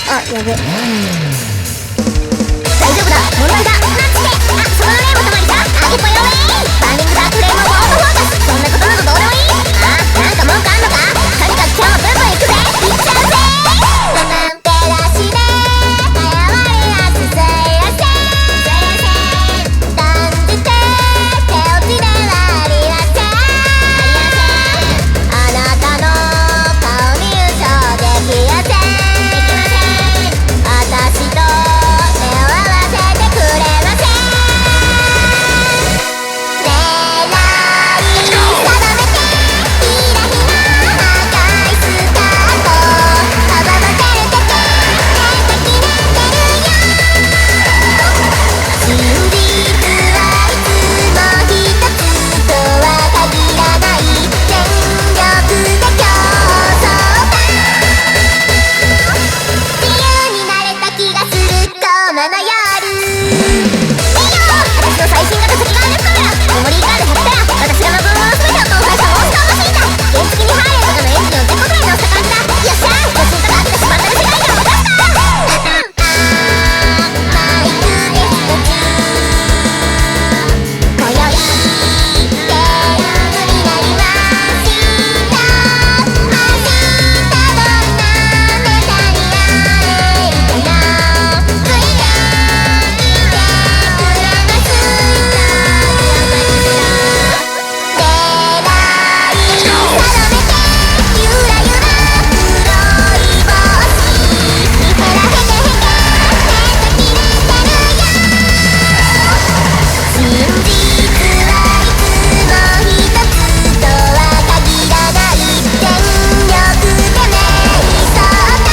あ、やべ。大丈夫だ、問題だ。なんつって、あ、その例もたまりか。あげぽよウェイ。バーニングダークフレームをオートフォーカス。そんなことなどどうでもいい。あ、なんか文句あんのか。とにかく今日もブンブン行くぜ。行っちゃうぜ。ブンブンペラシで早割りなすせいらせ断じて手落ちではありません。あなたの顔に優勝できません。私と手を合わせてくれません。狙い定めてひらひら赤いスカート阻ませるだけできれてるよ。真実はいつも一つとは限らない全力で競争だ。自由になれた気がするこの夜。いいよ、私の最新型赤眼レフカメラメモリーカード100テラ、私が望むもの全てを搭載したモンスターマシンだ。原付にハーレーとかのエンジンを10個くらい乗せた感じだ。よっしゃー、写真とか飽きてしまったら世界観を出した。マイクで一つ今宵テーマになりました。明日どんなネタになれるかな。ついてきてくれますか。狙い定めてゆらゆら黒い帽子ヘラヘケヘケ手先れてるよ。真実はいつも一つとは限らない全力でめいそうだ。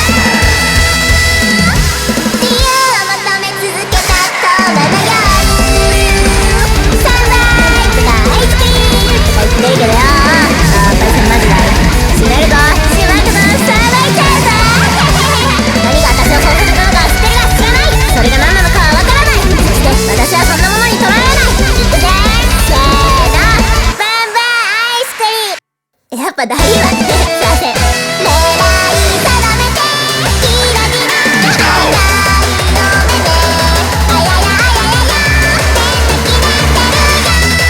自由を求め続けたこの夜。サンライズとかアイスクリームとか言っていいけどよ。あー、パイセンマジだい。閉めるぞ、閉まるぞ、さばいちゃうぞ。何が私をそうさせたのか知ってるが知らない。それが何なのかはわからない。そして私はそんなものに捉えられない。いくぜ、せーの、バンバンアイスクリーム。やっぱ大事だってさせ。狙い定めてギラギラ赤いの目であややあややや天敵なってるよ。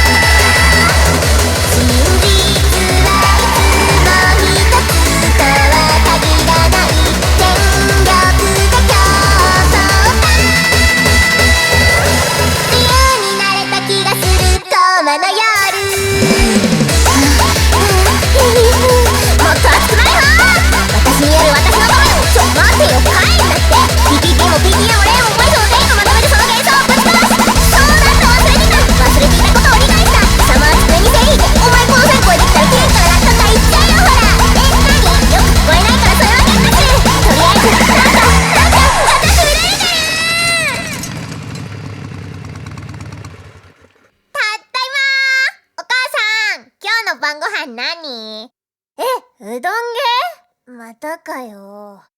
真実はいつも一つとは限らない全力で競争だ。自由になれた気がするこの夜。もっと熱くないわ。私による私のため。ちょ待てよ、帰んなって。 PPT も PTA もレイもポイズも全員がまとめてその幻想をぶち壊す。そうだと忘れてた。忘れていたことを理解した。貴様は机に手引いて、お前この線越えてきたら切れるから落下か言っちゃえよ。ほら何よく聞こえないからそれは却下する。とりあえず私売れるから。たったいまー。お母さん、今日の晩ご飯何？うどんげ？またかよ。